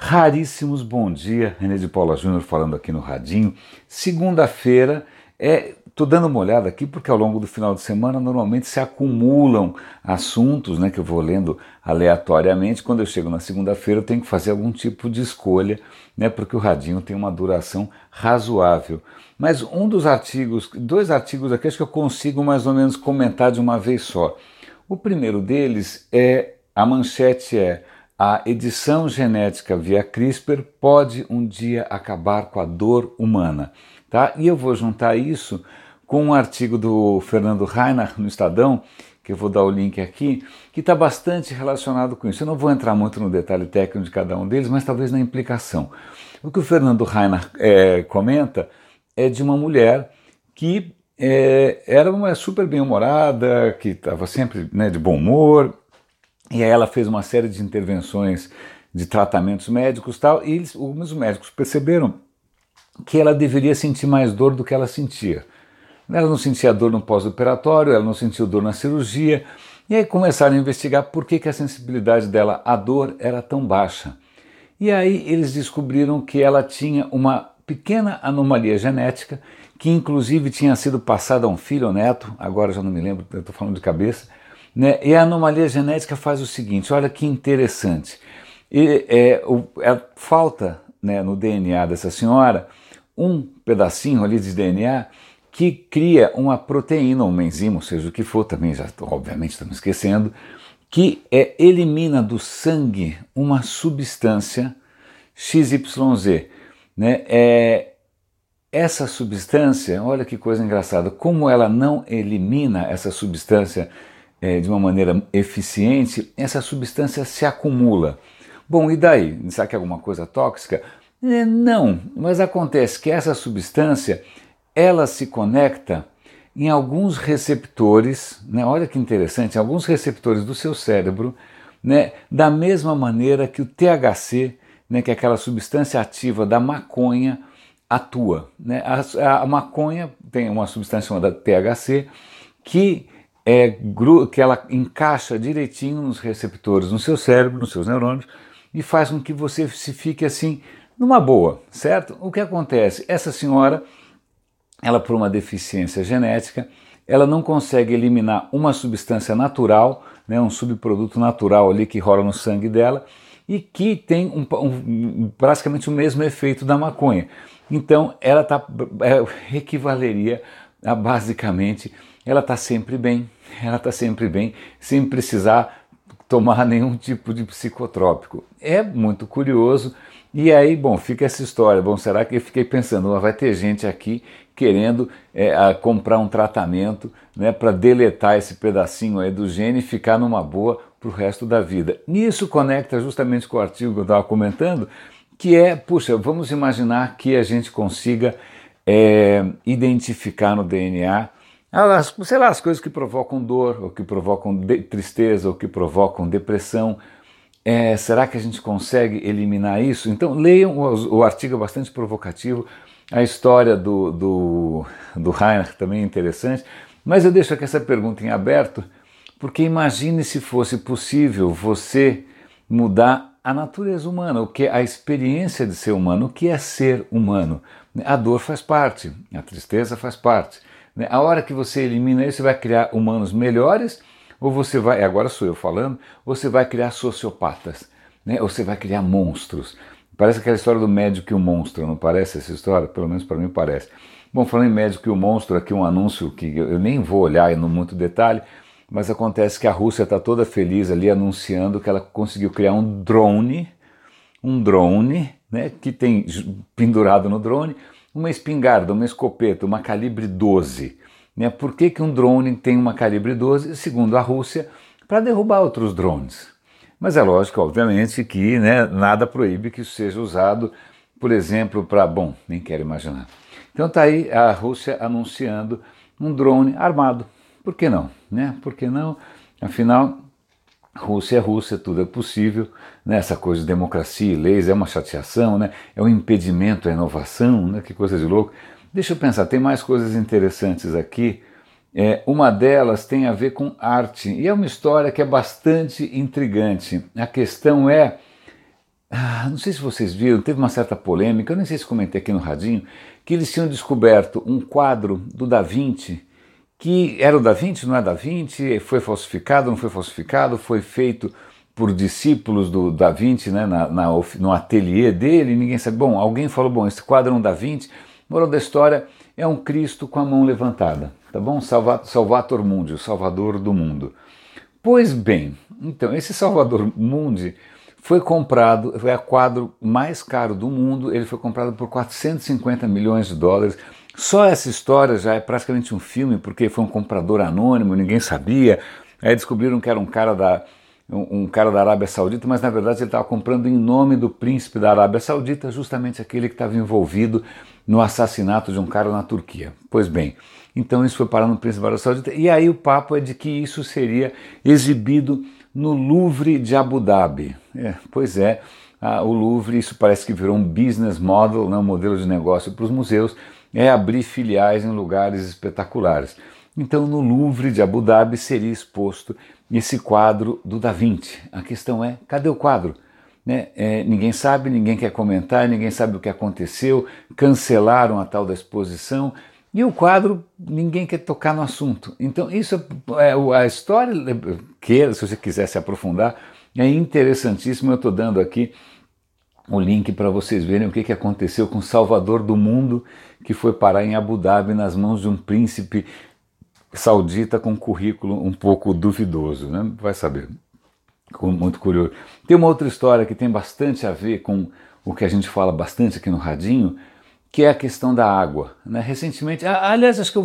Raríssimos bom dia, René de Paula Júnior falando aqui no Radinho. Segunda-feira, tô dando uma olhada aqui porque ao longo do final de semana normalmente se acumulam assuntos, né, que eu vou lendo aleatoriamente. Quando eu chego na segunda-feira eu tenho que fazer algum tipo de escolha, né, porque o Radinho tem uma duração razoável. Mas dois artigos aqui, acho que eu consigo mais ou menos comentar de uma vez só. O primeiro deles a manchete é: a edição genética via CRISPR pode um dia acabar com a dor humana. Tá? E eu vou juntar isso com um artigo do Fernando Reinach no Estadão, que eu vou dar o link aqui, que está bastante relacionado com isso. Eu não vou entrar muito no detalhe técnico de cada um deles, mas talvez na implicação. O que o Fernando Reinach comenta é de uma mulher que era uma super bem-humorada, que estava sempre, né, de bom humor. E aí ela fez uma série de intervenções de tratamentos médicos e tal, e os médicos perceberam que ela deveria sentir mais dor do que ela sentia. Ela não sentia dor no pós-operatório, ela não sentiu dor na cirurgia, e aí começaram a investigar por que a sensibilidade dela à dor era tão baixa. E aí eles descobriram que ela tinha uma pequena anomalia genética, que inclusive tinha sido passada a um filho ou neto, agora já não me lembro, eu estou falando de cabeça, né? E a anomalia genética faz o seguinte, olha que interessante, falta, né, no DNA dessa senhora um pedacinho ali de DNA que cria uma proteína, uma enzima, ou seja, o que for, também já obviamente estamos esquecendo, que elimina do sangue uma substância XYZ. Né? Essa substância, olha que coisa engraçada, como ela não elimina essa substância de uma maneira eficiente, essa substância se acumula. Bom, e daí? Será que é alguma coisa tóxica? Não, mas acontece que essa substância, ela se conecta em alguns receptores, né? Olha que interessante, alguns receptores do seu cérebro, né? Da mesma maneira que o THC, né? Que é aquela substância ativa da maconha, atua. Né? A maconha tem uma substância chamada THC que ela encaixa direitinho nos receptores no seu cérebro, nos seus neurônios, e faz com que você se fique assim, numa boa, certo? O que acontece? Essa senhora, ela por uma deficiência genética, ela não consegue eliminar uma substância natural, né, um subproduto natural ali que rola no sangue dela, e que tem praticamente o mesmo efeito da maconha. Então, ela equivaleria a basicamente, ela está sempre bem, sem precisar tomar nenhum tipo de psicotrópico. É muito curioso. E aí, bom, fica essa história. Bom, será que eu fiquei pensando, vai ter gente aqui querendo comprar um tratamento, né, para deletar esse pedacinho aí do gene e ficar numa boa para o resto da vida. E isso conecta justamente com o artigo que eu estava comentando, que puxa, vamos imaginar que a gente consiga identificar no DNA as coisas que provocam dor, ou que provocam tristeza, ou que provocam depressão. Será que a gente consegue eliminar isso? Então leiam, o artigo é bastante provocativo, a história do Reinach também é interessante, mas eu deixo aqui essa pergunta em aberto, porque imagine se fosse possível você mudar a natureza humana, o que é a experiência de ser humano, o que é ser humano. A dor faz parte, a tristeza faz parte. A hora que você elimina isso, você vai criar humanos melhores, ou você vai, agora sou eu falando, você vai criar sociopatas, né? Ou você vai criar monstros. Parece aquela história do médico e o monstro, não parece essa história? Pelo menos para mim parece. Bom, falando em médico e o monstro, aqui um anúncio que eu nem vou olhar em muito detalhe, mas acontece que a Rússia está toda feliz ali anunciando que ela conseguiu criar um drone, né, que tem pendurado no drone uma espingarda, uma escopeta, uma calibre 12. Né? Por que um drone tem uma calibre 12? Segundo a Rússia, para derrubar outros drones. Mas é lógico, obviamente, que, né, nada proíbe que isso seja usado, por exemplo, para... Bom, nem quero imaginar. Então está aí a Rússia anunciando um drone armado. Por que não? Né? Por que não? Afinal, Rússia é Rússia, tudo é possível, né? Essa coisa de democracia e leis é uma chateação, né? É um impedimento à inovação, né? Que coisa de louco. Deixa eu pensar, tem mais coisas interessantes aqui. Uma delas tem a ver com arte, e é uma história que é bastante intrigante. A questão é Não sei se vocês viram, teve uma certa polêmica, eu nem sei se comentei aqui no radinho, que eles tinham descoberto um quadro do Da Vinci, que era o Da Vinci, não é Da Vinci, foi falsificado, não foi falsificado, foi feito por discípulos do Da Vinci, né, no ateliê dele, ninguém sabe. Bom, alguém falou, bom, esse quadro é um Da Vinci, moral da história, é um Cristo com a mão levantada, tá bom? Salvator Mundi, o Salvador do mundo. Pois bem, então, esse Salvador Mundi foi comprado, foi o quadro mais caro do mundo, ele foi comprado por 450 milhões de dólares. Só essa história já é praticamente um filme, porque foi um comprador anônimo, ninguém sabia. Aí descobriram que era um cara da Arábia Saudita, mas na verdade ele estava comprando em nome do príncipe da Arábia Saudita, justamente aquele que estava envolvido no assassinato de um cara na Turquia. Pois bem, então isso foi parar no príncipe da Arábia Saudita, e aí o papo é de que isso seria exibido no Louvre de Abu Dhabi. Pois é, o Louvre, isso parece que virou um business model, né, um modelo de negócio para os museus, é abrir filiais em lugares espetaculares. Então no Louvre de Abu Dhabi seria exposto esse quadro do Da Vinci. A questão é, cadê o quadro? Né? Ninguém sabe, ninguém quer comentar, ninguém sabe o que aconteceu, cancelaram a tal da exposição, e o quadro, ninguém quer tocar no assunto. Então isso a história, se você quiser se aprofundar, é interessantíssimo. Eu estou dando aqui o link para vocês verem o que aconteceu com o Salvador do mundo, que foi parar em Abu Dhabi nas mãos de um príncipe saudita com um currículo um pouco duvidoso, né? Vai saber, muito curioso. Tem uma outra história que tem bastante a ver com o que a gente fala bastante aqui no radinho, que é a questão da água, né? Recentemente, aliás, acho que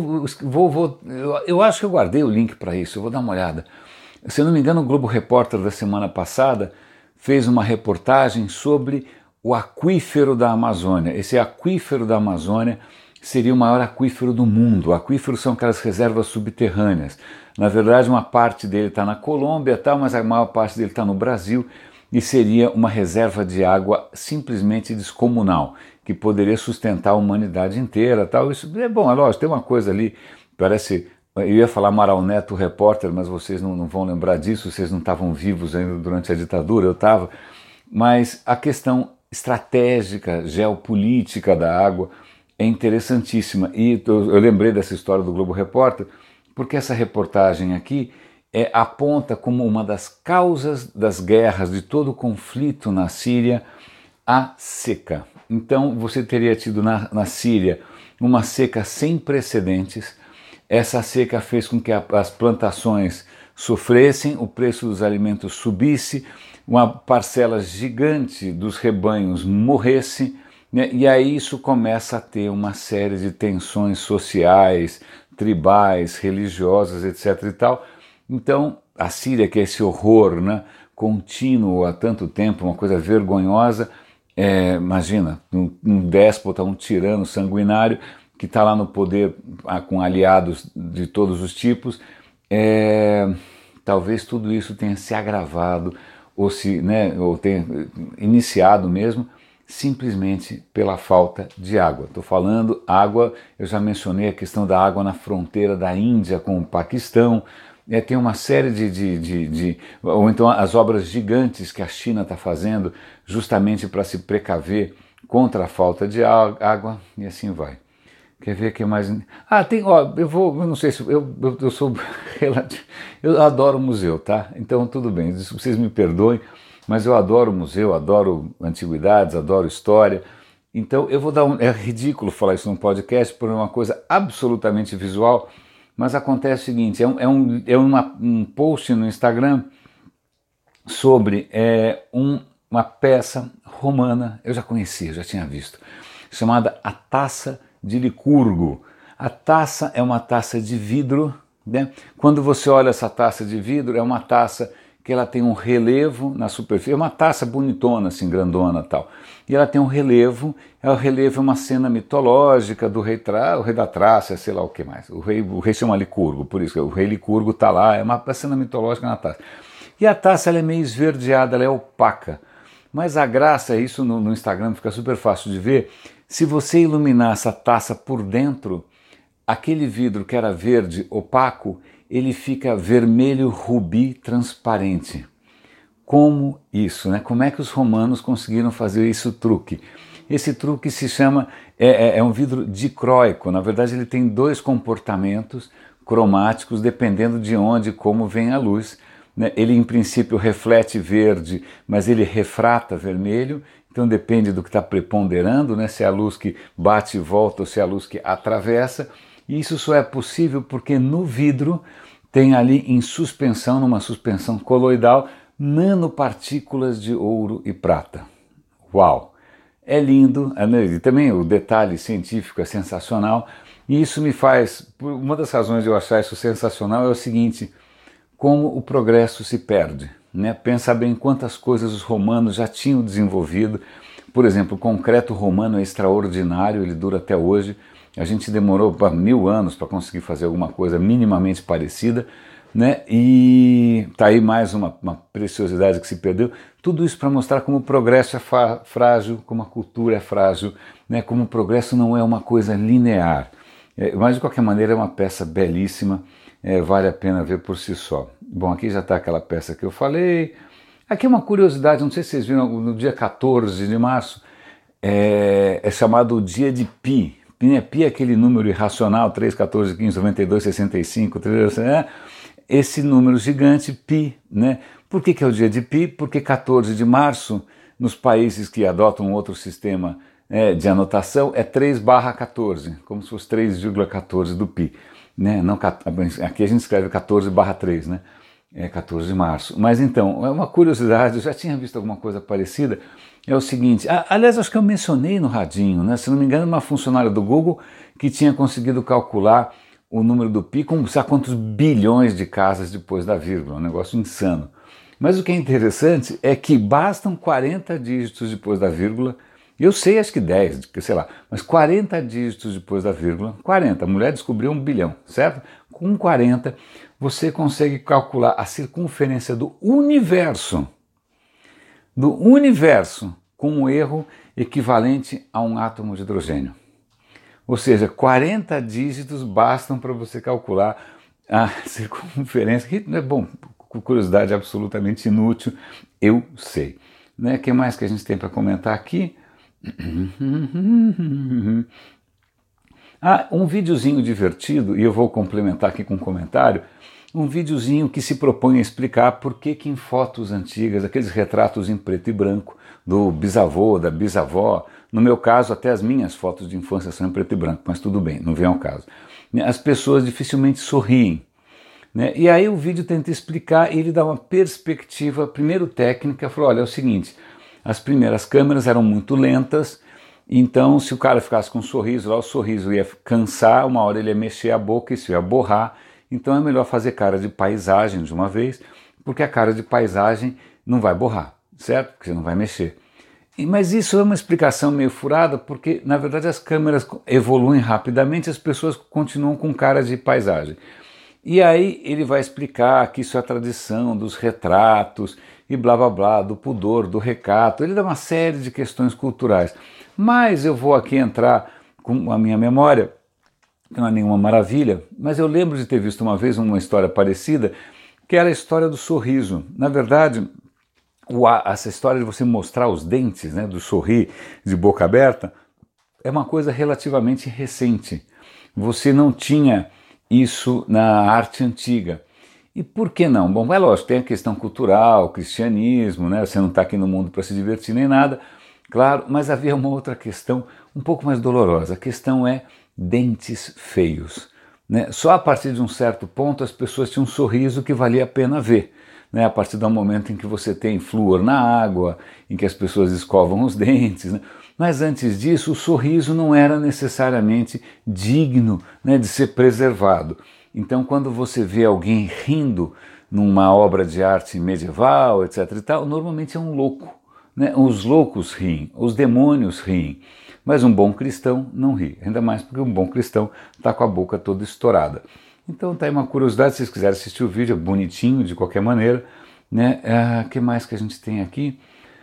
eu acho que eu guardei o link para isso, eu vou dar uma olhada. Se eu não me engano, o Globo Repórter da semana passada fez uma reportagem sobre o aquífero da Amazônia. Esse aquífero da Amazônia seria o maior aquífero do mundo. Aquíferos são aquelas reservas subterrâneas. Na verdade, uma parte dele está na Colômbia, tal, mas a maior parte dele está no Brasil, e seria uma reserva de água simplesmente descomunal, que poderia sustentar a humanidade inteira. Tal. Isso é bom, é lógico, tem uma coisa ali, parece... Eu ia falar Amaral Neto, repórter, mas vocês não vão lembrar disso, vocês não estavam vivos ainda durante a ditadura, eu estava. Mas a questão estratégica, geopolítica da água é interessantíssima. E eu lembrei dessa história do Globo Repórter, porque essa reportagem aqui aponta como uma das causas das guerras, de todo o conflito na Síria, a seca. Então você teria tido na Síria uma seca sem precedentes. Essa seca fez com que as plantações sofressem, o preço dos alimentos subisse, uma parcela gigante dos rebanhos morresse, né? E aí isso começa a ter uma série de tensões sociais, tribais, religiosas, etc. e tal. Então a Síria, que é esse horror, né, contínuo há tanto tempo, uma coisa vergonhosa, imagina, um déspota, um tirano sanguinário, que está lá no poder com aliados de todos os tipos, talvez tudo isso tenha se agravado ou tenha iniciado mesmo simplesmente pela falta de água. Estou falando água, eu já mencionei a questão da água na fronteira da Índia com o Paquistão, tem uma série ou então as obras gigantes que a China está fazendo justamente para se precaver contra a falta de água, e assim vai. Quer ver o que mais? Eu não sei se eu sou relativo, eu adoro museu, tá? Então tudo bem, vocês me perdoem, mas eu adoro museu, adoro antiguidades, adoro história. Então eu vou é ridículo falar isso num podcast por uma coisa absolutamente visual, mas acontece o seguinte, um post no Instagram sobre uma peça romana, eu já conhecia, já tinha visto, chamada A Taça de Licurgo. A taça é uma taça de vidro, né? Quando você olha essa taça de vidro, é uma taça que ela tem um relevo na superfície, é uma taça bonitona, assim, grandona e tal, e ela tem um relevo, o relevo é uma cena mitológica do rei da Trácia, sei lá o que mais, o rei chama Licurgo, por isso que o rei Licurgo está lá, é uma cena mitológica na taça. E a taça ela é meio esverdeada, ela é opaca, mas a graça, isso no Instagram fica super fácil de ver, se você iluminar essa taça por dentro, aquele vidro que era verde opaco, ele fica vermelho rubi transparente. como isso, né? Como é que os romanos conseguiram fazer esse truque? Esse truque se chama, é um vidro dicróico, na verdade ele tem dois comportamentos cromáticos dependendo de onde e como vem a luz, né? Ele em princípio reflete verde, mas ele refrata vermelho, então depende do que está preponderando, né? Se é a luz que bate e volta ou se é a luz que atravessa, e isso só é possível porque no vidro tem ali em suspensão, numa suspensão coloidal, nanopartículas de ouro e prata. Uau! É lindo, e também o detalhe científico é sensacional, e isso me faz, uma das razões de eu achar isso sensacional é o seguinte, como o progresso se perde, né? Pensa bem quantas coisas os romanos já tinham desenvolvido, por exemplo, o concreto romano é extraordinário, ele dura até hoje, a gente demorou 1000 anos para conseguir fazer alguma coisa minimamente parecida, né? E tá aí mais uma preciosidade que se perdeu. Tudo isso para mostrar como o progresso é frágil, como a cultura é frágil, né? Como o progresso não é uma coisa linear. Mas de qualquer maneira é uma peça belíssima, vale a pena ver por si só. Bom, aqui já está aquela peça que eu falei. Aqui é uma curiosidade, não sei se vocês viram, no dia 14 de março é chamado o dia de Pi. Pi é aquele número irracional, 3, 14, 15, 92, 65, 3, né? Esse número gigante, Pi, né? Por que é o dia de Pi? Porque 14 de março, nos países que adotam outro sistema de anotação, é 3/14, como se fosse 3,14 do Pi. Né? Não, aqui a gente escreve 14/3, né? É 14 de março. Mas então, é uma curiosidade, eu já tinha visto alguma coisa parecida, é o seguinte, aliás, acho que eu mencionei no radinho, né? Se não me engano, uma funcionária do Google que tinha conseguido calcular o número do Pi com sabe quantos bilhões de casas depois da vírgula, um negócio insano. Mas o que é interessante é que bastam 40 dígitos depois da vírgula, eu sei acho que 10, sei lá, mas 40 dígitos depois da vírgula, 40, a mulher descobriu 1 bilhão, certo? Com 40 você consegue calcular a circunferência do universo com um erro equivalente a um átomo de hidrogênio. Ou seja, 40 dígitos bastam para você calcular a circunferência, que, bom, curiosidade absolutamente inútil, eu sei. Né? O que mais que a gente tem para comentar aqui? Um videozinho divertido, e eu vou complementar aqui com um comentário, um videozinho que se propõe a explicar por que em fotos antigas, aqueles retratos em preto e branco do bisavô, da bisavó, no meu caso até as minhas fotos de infância são em preto e branco, mas tudo bem, não vem ao caso. As pessoas dificilmente sorriem, né? E aí o vídeo tenta explicar, ele dá uma perspectiva, primeiro técnica, falou, olha, é o seguinte, as primeiras câmeras eram muito lentas, então se o cara ficasse com um sorriso lá, o sorriso ia cansar, uma hora ele ia mexer a boca, isso ia borrar, então é melhor fazer cara de paisagem de uma vez, porque a cara de paisagem não vai borrar, certo? Porque você não vai mexer. Mas isso é uma explicação meio furada, porque na verdade as câmeras evoluem rapidamente, as pessoas continuam com cara de paisagem. E aí ele vai explicar que isso é a tradição dos retratos e blá blá blá, do pudor, do recato, ele dá uma série de questões culturais. Mas eu vou aqui entrar com a minha memória, não é nenhuma maravilha, mas eu lembro de ter visto uma vez uma história parecida, que era a história do sorriso. Na verdade, essa história de você mostrar os dentes, né, do sorrir de boca aberta, é uma coisa relativamente recente. Você não tinha isso na arte antiga. E por que não? Bom, é lógico, tem a questão cultural, cristianismo, né? Você não está aqui no mundo para se divertir nem nada, claro, mas havia uma outra questão um pouco mais dolorosa. A questão é dentes feios, né? Só a partir de um certo ponto as pessoas tinham um sorriso que valia a pena ver, né? A partir do momento em que você tem flúor na água, em que as pessoas escovam os dentes, né? Mas antes disso o sorriso não era necessariamente digno, né, de ser preservado. Então quando você vê alguém rindo numa obra de arte medieval, etc. e tal, normalmente é um louco, né? Os loucos riem, os demônios riem. Mas um bom cristão não ri, ainda mais porque um bom cristão está com a boca toda estourada. Então tá aí uma curiosidade, se vocês quiserem assistir o vídeo, é bonitinho de qualquer maneira, né? Que mais que a gente tem aqui?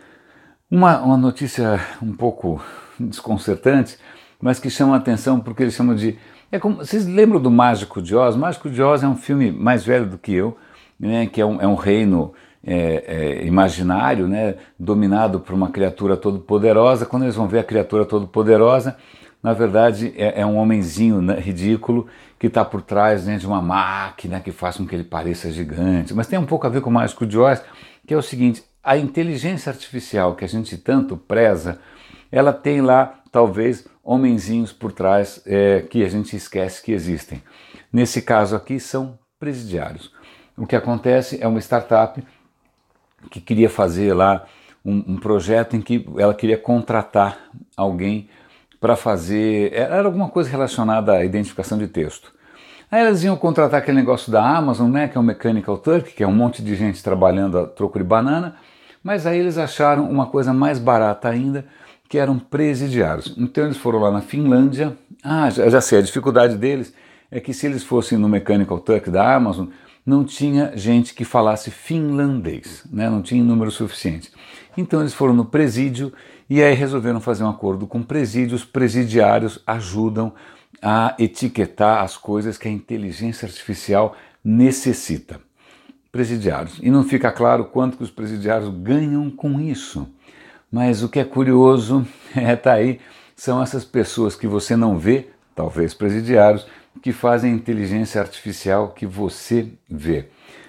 Uma notícia um pouco desconcertante, mas que chama a atenção porque eles chamam de... vocês lembram do Mágico de Oz? Mágico de Oz é um filme mais velho do que eu, né? Que é um reino imaginário, né, dominado por uma criatura todo-poderosa. Quando eles vão ver a criatura todo-poderosa, na verdade é um homenzinho, né, ridículo, que está por trás, né, de uma máquina que faz com que ele pareça gigante. Mas tem um pouco a ver com o Mágico de Oz, que é o seguinte: a inteligência artificial que a gente tanto preza, ela tem lá talvez homenzinhos por trás que a gente esquece que existem. Nesse caso aqui são presidiários. O que acontece é uma startup que queria fazer lá um projeto em que ela queria contratar alguém para fazer, era alguma coisa relacionada à identificação de texto. Aí elas iam contratar aquele negócio da Amazon, né, que é o Mechanical Turk, que é um monte de gente trabalhando a troco de banana, mas aí eles acharam uma coisa mais barata ainda, que eram presidiários. Então eles foram lá na Finlândia. Já sei, a dificuldade deles é que se eles fossem no Mechanical Turk da Amazon, não tinha gente que falasse finlandês, né? Não tinha número suficiente. Então eles foram no presídio e aí resolveram fazer um acordo com presídios. Presidiários ajudam a etiquetar as coisas que a inteligência artificial necessita. Presidiários. E não fica claro quanto que os presidiários ganham com isso. Mas o que é curioso tá aí, são essas pessoas que você não vê, talvez presidiários, que fazem a inteligência artificial que você vê.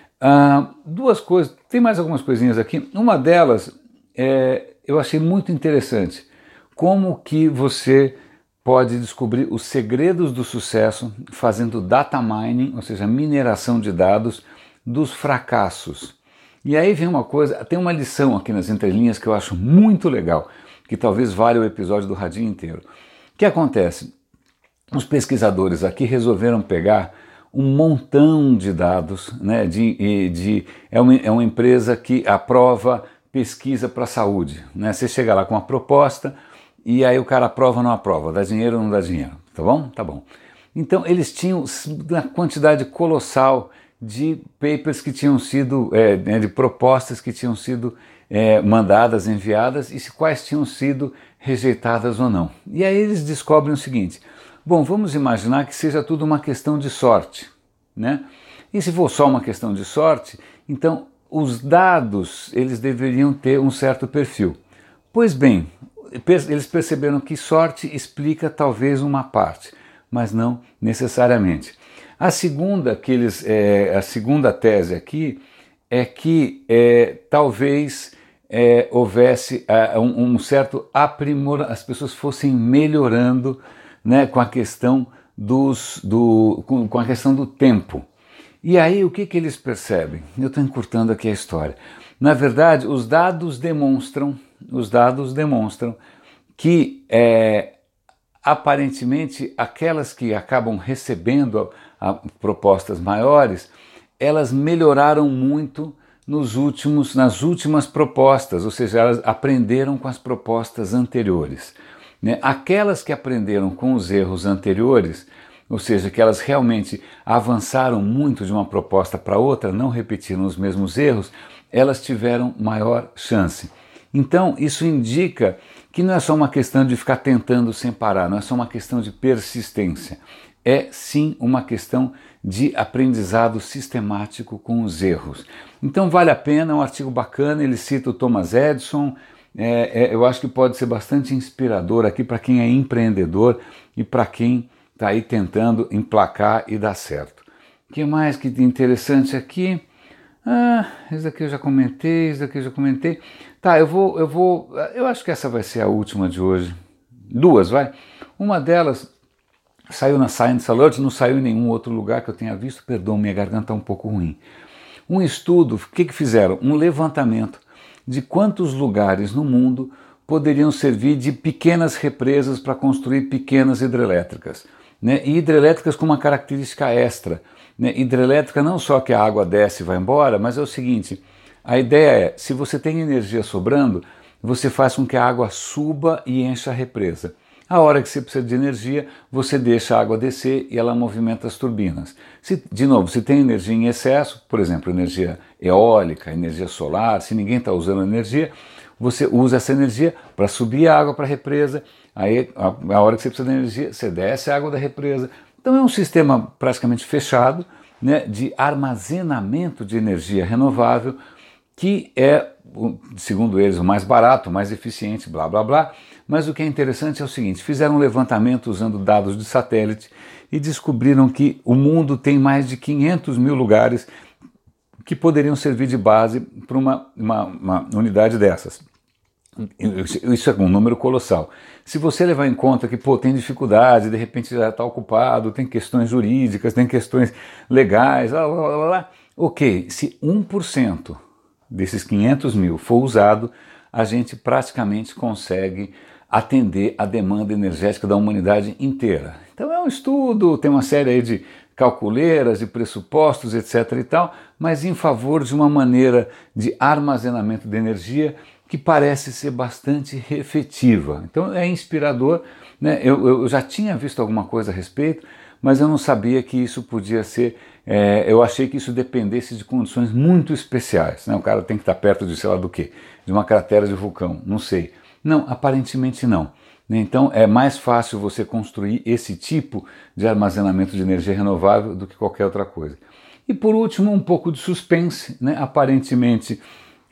Duas coisas, tem mais algumas coisinhas aqui. Uma delas eu achei muito interessante. Como que você pode descobrir os segredos do sucesso fazendo data mining, ou seja, mineração de dados dos fracassos. E aí vem uma coisa, tem uma lição aqui nas entrelinhas que eu acho muito legal, que talvez valha o episódio do Radinho inteiro. O que acontece? Os pesquisadores aqui resolveram pegar um montão de dados, né, é uma empresa que aprova pesquisa para a saúde. Né? Você chega lá com uma proposta e aí o cara aprova ou não aprova, dá dinheiro ou não dá dinheiro, tá bom? Tá bom. Então eles tinham uma quantidade colossal de papers que tinham sido, de propostas que tinham sido mandadas, enviadas e quais tinham sido rejeitadas ou não. E aí eles descobrem o seguinte: bom, vamos imaginar que seja tudo uma questão de sorte, né? E se for só uma questão de sorte, então os dados eles deveriam ter um certo perfil. Pois bem, eles perceberam que sorte explica talvez uma parte, mas não necessariamente. A segunda tese aqui é que talvez houvesse um certo aprimoramento, as pessoas fossem melhorando, né, com a questão com a questão do tempo. E aí o que eles percebem? Eu estou encurtando aqui a história. Na verdade, os dados demonstram que aparentemente aquelas que acabam recebendo propostas maiores, elas melhoraram muito nas últimas propostas, ou seja, elas aprenderam com as propostas anteriores. Né? Aquelas que aprenderam com os erros anteriores, ou seja, que elas realmente avançaram muito de uma proposta para outra, não repetiram os mesmos erros, elas tiveram maior chance. Então, isso indica que não é só uma questão de ficar tentando sem parar, não é só uma questão de persistência. É sim uma questão de aprendizado sistemático com os erros. Então vale a pena, é um artigo bacana, ele cita o Thomas Edison, eu acho que pode ser bastante inspirador aqui para quem é empreendedor e para quem está aí tentando emplacar e dar certo. O que mais que interessante aqui? Esse daqui eu já comentei, Tá, eu acho que essa vai ser a última de hoje. Duas, vai. Uma delas saiu na Science Alert, não saiu em nenhum outro lugar que eu tenha visto, perdão, minha garganta é um pouco ruim. Um estudo, o que fizeram? Um levantamento de quantos lugares no mundo poderiam servir de pequenas represas para construir pequenas hidrelétricas. Né? E hidrelétricas com uma característica extra. Né? Hidrelétrica não só que a água desce e vai embora, mas é o seguinte, a ideia é, se você tem energia sobrando, você faz com que a água suba e encha a represa. A hora que você precisa de energia, você deixa a água descer e ela movimenta as turbinas. Se tem energia em excesso, por exemplo, energia eólica, energia solar, se ninguém está usando energia, você usa essa energia para subir a água para a represa, aí a hora que você precisa de energia, você desce a água da represa. Então é um sistema praticamente fechado, né, de armazenamento de energia renovável que é, segundo eles, o mais barato, o mais eficiente, blá blá blá. Mas o que é interessante é o seguinte: fizeram um levantamento usando dados de satélite e descobriram que o mundo tem mais de 500 mil lugares que poderiam servir de base para uma unidade dessas. Isso é um número colossal. Se você levar em conta que tem dificuldade, de repente já está ocupado, tem questões jurídicas, tem questões legais, blá, blá, blá, blá. Ok, se 1% desses 500 mil for usado, a gente praticamente consegue atender a demanda energética da humanidade inteira. Então é um estudo, tem uma série aí de calculeiras, de pressupostos, etc. e tal, mas em favor de uma maneira de armazenamento de energia que parece ser bastante efetiva. Então é inspirador, né? Eu já tinha visto alguma coisa a respeito, mas eu não sabia que isso podia ser, eu achei que isso dependesse de condições muito especiais, né? O cara tem que estar perto de sei lá do quê, de uma cratera de vulcão, não sei. Não, aparentemente não. Então é mais fácil você construir esse tipo de armazenamento de energia renovável do que qualquer outra coisa. E por último, um pouco de suspense, né? Aparentemente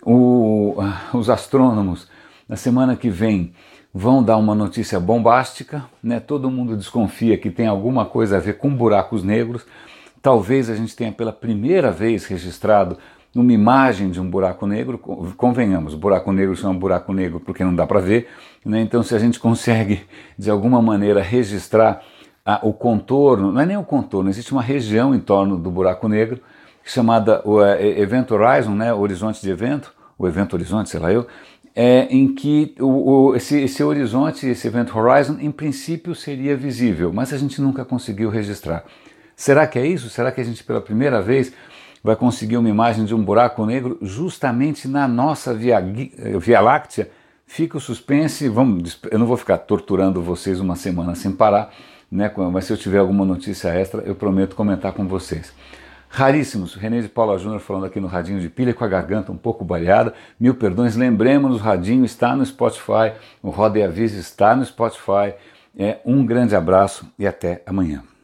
os astrônomos na semana que vem vão dar uma notícia bombástica, né? Todo mundo desconfia que tem alguma coisa a ver com buracos negros. Talvez a gente tenha pela primeira vez registrado uma imagem de um buraco negro. Convenhamos, o buraco negro chama buraco negro porque não dá para ver, né? Então se a gente consegue de alguma maneira registrar o contorno, não é nem o contorno, existe uma região em torno do buraco negro chamada Event Horizon, né? O horizonte de evento, o evento horizonte, sei lá em que esse horizonte, esse Event Horizon, em princípio seria visível, mas a gente nunca conseguiu registrar. Será que é isso? Será que a gente pela primeira vez vai conseguir uma imagem de um buraco negro justamente na nossa Via Láctea? Fica o suspense, eu não vou ficar torturando vocês uma semana sem parar, né? Mas se eu tiver alguma notícia extra, eu prometo comentar com vocês. Raríssimos, René de Paula Júnior falando aqui no Radinho de Pilha com a garganta um pouco baleada, mil perdões, lembremos, o Radinho está no Spotify, o Roda e Avisa está no Spotify, um grande abraço e até amanhã.